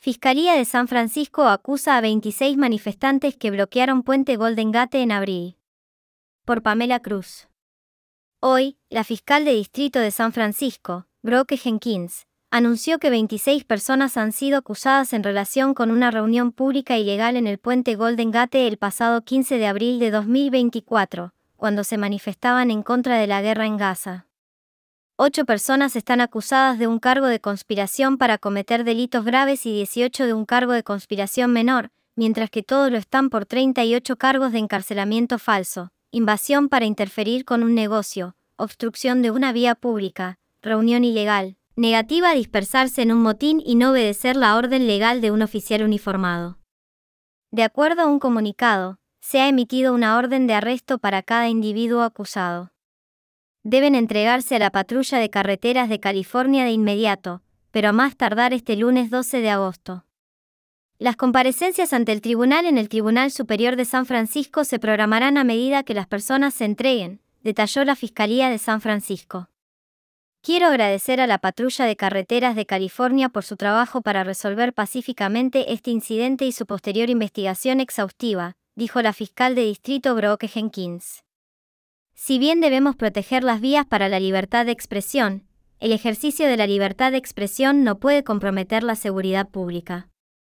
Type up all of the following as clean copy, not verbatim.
Fiscalía de San Francisco acusa a 26 manifestantes que bloquearon Puente Golden Gate en abril. Por Pamela Cruz. Hoy, la fiscal de distrito de San Francisco, Brooke Jenkins, anunció que 26 personas han sido acusadas en relación con una reunión pública ilegal en el Puente Golden Gate el pasado 15 de abril de 2024, cuando se manifestaban en contra de la guerra en Gaza. 8 personas están acusadas de un cargo de conspiración para cometer delitos graves y 18 de un cargo de conspiración menor, mientras que todos lo están por 38 cargos de encarcelamiento falso, invasión para interferir con un negocio, obstrucción de una vía pública, reunión ilegal, negativa a dispersarse en un motín y no obedecer la orden legal de un oficial uniformado. De acuerdo a un comunicado, se ha emitido una orden de arresto para cada individuo acusado. Deben entregarse a la patrulla de carreteras de California de inmediato, pero a más tardar este lunes 12 de agosto. Las comparecencias ante el tribunal en el Tribunal Superior de San Francisco se programarán a medida que las personas se entreguen, detalló la Fiscalía de San Francisco. Quiero agradecer a la patrulla de carreteras de California por su trabajo para resolver pacíficamente este incidente y su posterior investigación exhaustiva, dijo la fiscal de distrito Brooke Jenkins. Si bien debemos proteger las vías para la libertad de expresión, el ejercicio de la libertad de expresión no puede comprometer la seguridad pública.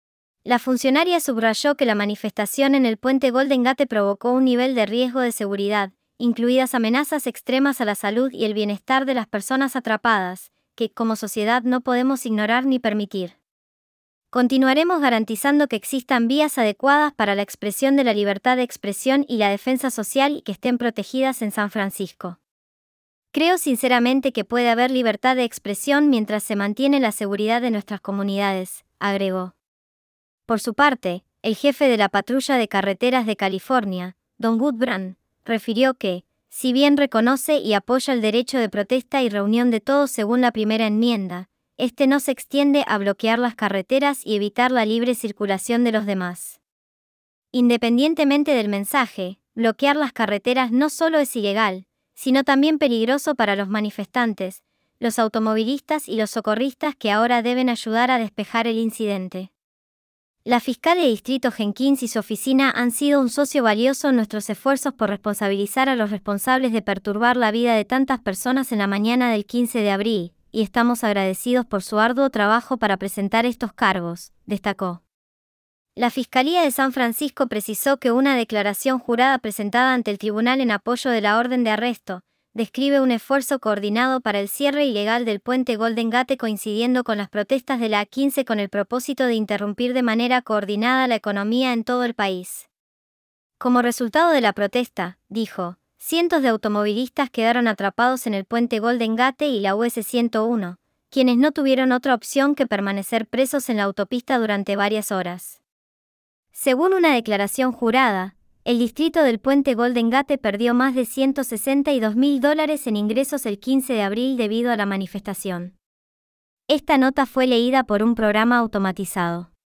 La funcionaria subrayó que la manifestación en el Puente Golden Gate provocó un nivel de riesgo de seguridad, incluidas amenazas extremas a la salud y el bienestar de las personas atrapadas, que como sociedad no podemos ignorar ni permitir. Continuaremos garantizando que existan vías adecuadas para la expresión de la libertad de expresión y la defensa social y que estén protegidas en San Francisco. Creo sinceramente que puede haber libertad de expresión mientras se mantiene la seguridad de nuestras comunidades, agregó. Por su parte, el jefe de la Patrulla de Carreteras de California, Don Goodbrand, refirió que, si bien reconoce y apoya el derecho de protesta y reunión de todos según la primera enmienda, este no se extiende a bloquear las carreteras y evitar la libre circulación de los demás. Independientemente del mensaje, bloquear las carreteras no solo es ilegal, sino también peligroso para los manifestantes, los automovilistas y los socorristas que ahora deben ayudar a despejar el incidente. La fiscal de distrito Jenkins y su oficina han sido un socio valioso en nuestros esfuerzos por responsabilizar a los responsables de perturbar la vida de tantas personas en la mañana del 15 de abril, y estamos agradecidos por su arduo trabajo para presentar estos cargos, destacó. La Fiscalía de San Francisco precisó que una declaración jurada presentada ante el tribunal en apoyo de la orden de arresto describe un esfuerzo coordinado para el cierre ilegal del Puente Golden Gate coincidiendo con las protestas de la A15 con el propósito de interrumpir de manera coordinada la economía en todo el país. Como resultado de la protesta, dijo, cientos de automovilistas quedaron atrapados en el Puente Golden Gate y la US 101, quienes no tuvieron otra opción que permanecer presos en la autopista durante varias horas. Según una declaración jurada, el distrito del Puente Golden Gate perdió más de $162.000 en ingresos el 15 de abril debido a la manifestación. Esta nota fue leída por un programa automatizado.